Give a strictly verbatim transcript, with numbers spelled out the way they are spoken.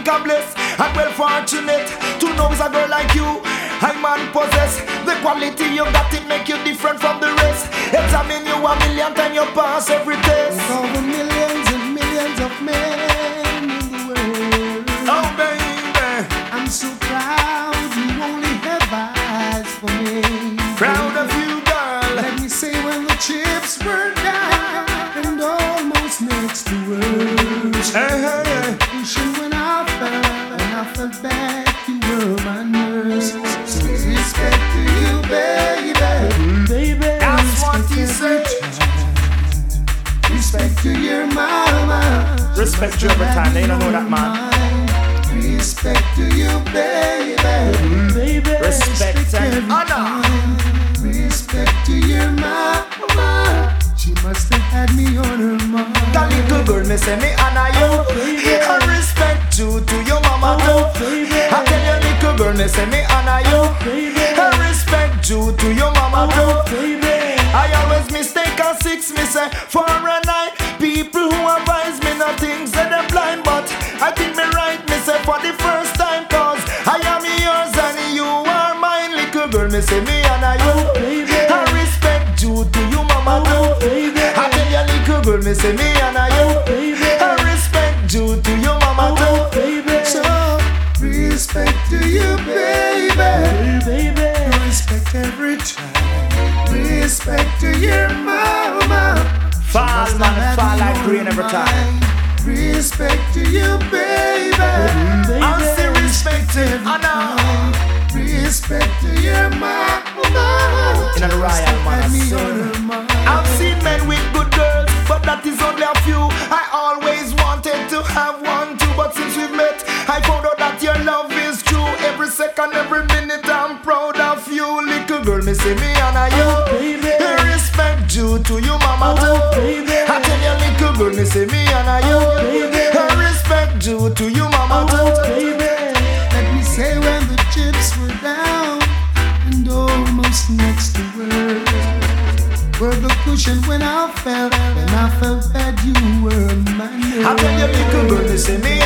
God bless and well fortunate to know is a girl like you. I man possess the quality you got, it make you different from the rest. Examine you a million times, you pass every test. With all the millions and millions of men in the world, oh baby, I'm so proud you only have eyes for me. Proud of you, girl. Let me say when the chips were down and almost next to words. Hey, hey, hey. Pushing when I fell and I fell back, you were my nurse. So respect to you, baby. Baby, that's what he said. Respect to your mama. Respect you every time, they don't know that, man. Respect to you, baby. Baby, respect and honor. Respect to your mama. She must have had me on her mind. That little girl me say me honor you. Oh, I respect you to your mama too. Oh, I tell you little girl me say me honor you. Oh, I respect you to your mama too. Oh, I always mistake a six, me say for a night. People who advise me nothing say them blind, but I think me right, me say for the first time, cause I am yours and you are mine. Little girl, me say me honor you. Oh, I respect you to your mama too. Oh, I tell you little girl, me say me honor you. Oh, I respect you to your mama oh, too. baby. So respect to you, baby. Baby, respect every time. Respect to your mama. Fall man, fall like rain every time. Respect to you, baby. I'll say respect to honor. Respect to your mama. In a royal man, I've seen men with good girls, but that is only a few. I always wanted to have one too, but since we've met, I found out that your love is true. Every second, every minute, I'm proud of you. Little girl, me say me honor you. I respect you to your mama too. I tell you, little girl, me say me honor you. I respect you to your mama too. Let me say when the chips were down and almost next to words, were the cushion when I fell and I felt that you were my nurse. I tell you, little girl, me say me